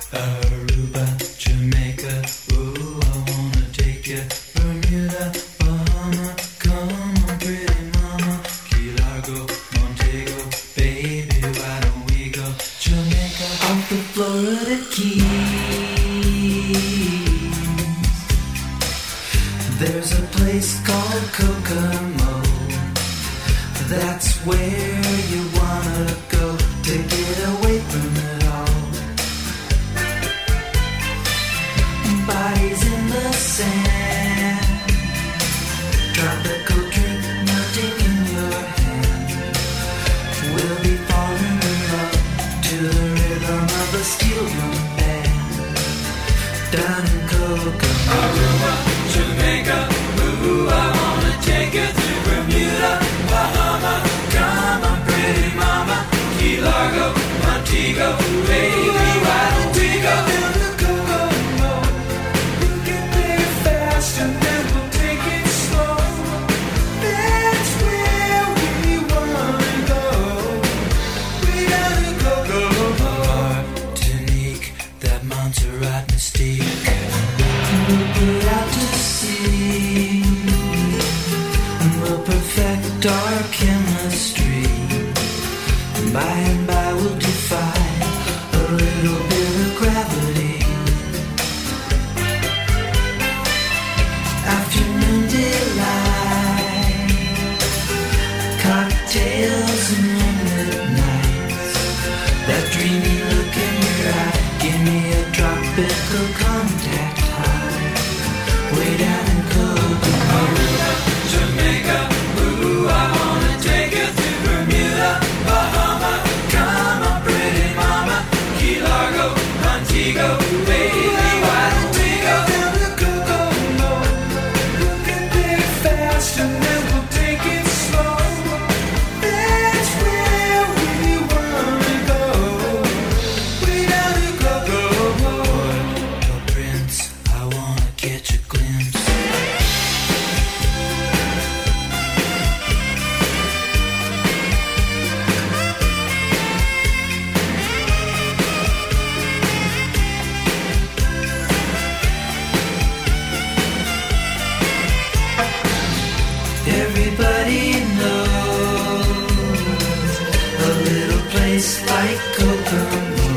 Aruba, Jamaica, ooh, I wanna take you. Bermuda, Bahama, come on, pretty mama. Key Largo, Montego, baby, why don't we go? Jamaica, off the Florida Keys. There's a place called Kokomo. That's where you wanna go to get away from it all. Bodies in the sand, tropical drink melting in your hand. We'll be falling in love to the rhythm of a steel drum band. Down in Kokomo, Aruba, Jamaica, ooh, I wanna take you to Bermuda, Bahama, come on, pretty mama. Key Largo, Montego, baby, why don't we go? And then we'll take it slow. That's where we wanna go. We gotta go. Martinique, that Montserrat mystique. We'll put out to sea, and we'll perfect our chemistry. By and by we'll defy a little bit of gravity. Afternoon delight, cocktails and moonlit nights. That dreamy look in your eye, give me a tropical contact high. Way down in Kokomo, Aruba, Jamaica, ooh, I wanna take you to Bermuda, Bahama, come on, pretty mama. Key Largo, Montego, baby, why don't we go? And then we'll take it slow. That's where we wanna go. We gotta go. Oh, Prince, I wanna catch a glimpse. Everybody knows a little place like Kokomo.